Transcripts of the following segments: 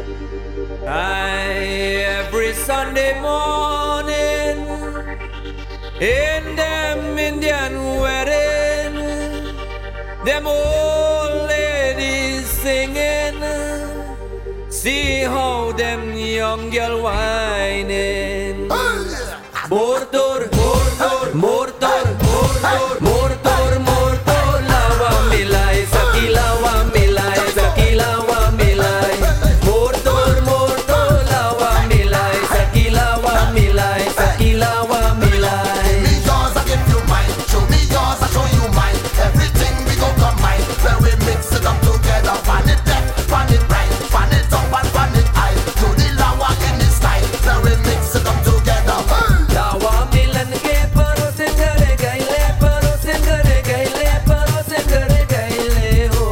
Every Sunday morning in them Indian wedding, them old ladies singing, see how them young girl whining. Mortor, mortor, mortor, mortor, mortor, mortor, lawa milay, saki lawa milay, saki lawa milay. Mortor, mortor, lawa milay, saki lawa milay, saki lawa milay. Me yours, I give you mine. Show me yours, I show you mine. Everything we go combine. When we mix it up together, pan it left, pan it right, pan it up and pan it high. Do the lawa in this style. When we mix it up together. Lawa milan ke parosin gare gaile, parosin gare gaile, parosin gare gaile ho.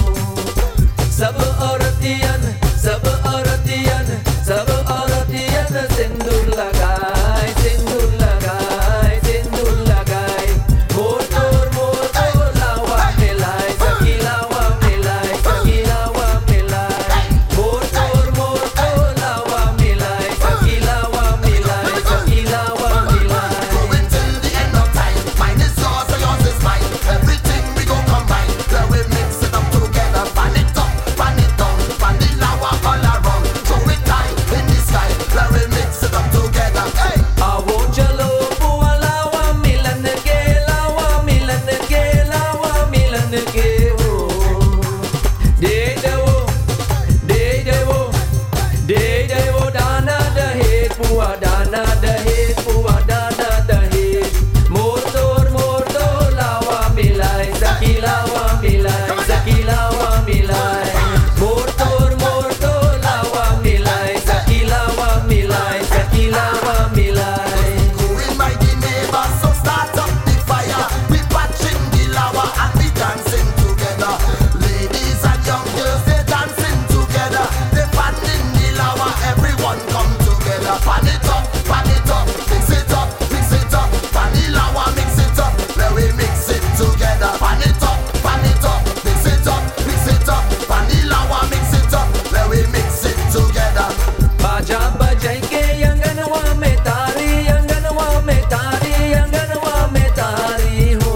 Sab auratiyan, sab auratiyan, sab auratiyan sindur lagai, sindur lagai, sindur lagai. Motor, motor, lawa milay, saki lawa milay, saki lawa milay. Motor, motor, lawa milay, saki lawa milay, saki lawa milay. Going till the end of time. Mine is yours, and yours is mine. Everything we go combine. When we mix it up together, pan it up, pan it down, pan the lawa all around. Throw it high in the sky. When we mix it up together. Hey. Awo chalo bua lawa milan ke, lawa milan ke, lawa milan ke ho. De devo, de devo, de devo dana dahe, bua dana dahe, bua dana dahe. Motor, motor, lawa milay, saki lawa milay, saki lawa milay. Motor, motor, lawa milay, saki lawa milay, saki lawa milay. Going mighty neighbors, so start up the fire. We patching the lawa and we dancing together. Ladies and young girls, they dancing together. They fanning the lawa, everyone come together. Pan it up, mix it up, mix it up. Pan the lawa, mix it up. Let we mix it together. Pan it up, mix it up, mix it up. Pan the lawa, mix it up. Let we mix it together. बाजा बजाई के अंगनवा में तारी, अंगनवा में तारी, अंगनवा में तारी हो.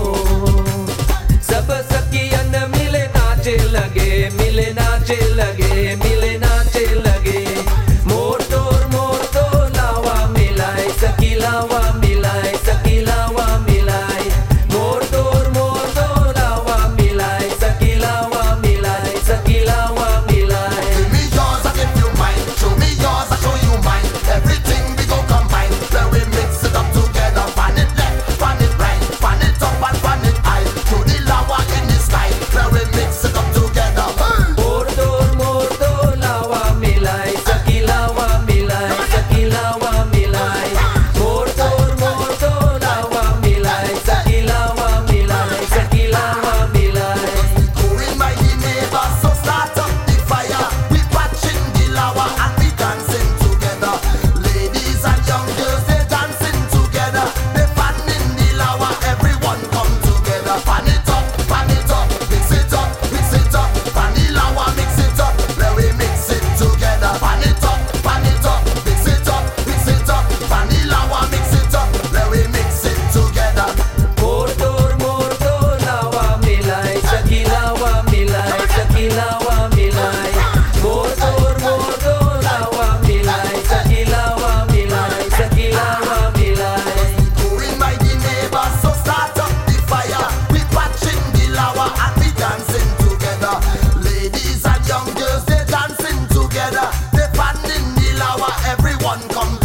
सब सखियन मिले नाचे लगे, मिले नाचे लगे, मिले नाचे लगे. मोटोर मोटोर लावा मिलाए, सखी लावा मिलाए, सखी लावा मिलाए. मोटोर मोटोर लावा मिलाए, सखी लावा मिलाए, सखी लावा मिलाए. Give me yours, I give you mine. Show me yours, I show you mine. Everything we go combine. When we mix it up together, pan it left, pan it right, pan it up and pan it high. Do the lawa in the sky. When we mix it up together. Motor, motor, lawa milay, saki lawa milay, saki lawa milay. Motor, motor, lawa milay, saki lawa milay, saki lawa milay. Going mighty neighbors, so start up the fire. We patching the lawa and we dancing together. Ladies and young girls, they dancing together. They fanning the lawa, everyone come together. Pan it up, mix it up, mix it up. Pan the lawa, mix it up. Let we mix it together. Pan it up, mix it up, mix it up. Pan the lawa, mix it up. Let we mix it together. Motor, motor, lawa milay, saki lawa milay, saki lawa milay. Motor, motor, lawa milay, saki lawa milay, saki lawa milay. Going mighty neighbors, so start up the fire. We patching the lawa and we dancing together. Ladies and young girls, they dancing together. They fanning the lawa, everyone come